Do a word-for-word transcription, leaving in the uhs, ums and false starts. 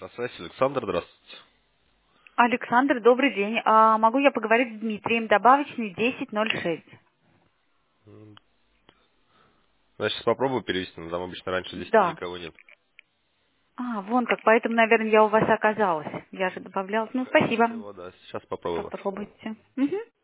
На связи Александр, здравствуйте. Александр, добрый день. А могу я поговорить с Дмитрием? Добавочный десять ноль шесть. М, Я сейчас попробую перевести, но там обычно раньше десяти Да. никого нет. А, вон как, поэтому, наверное, я у вас оказалась. Я же добавляла. Ну, Скорее спасибо. всего, да. Сейчас попробую вас. Попробуйте. Мгм.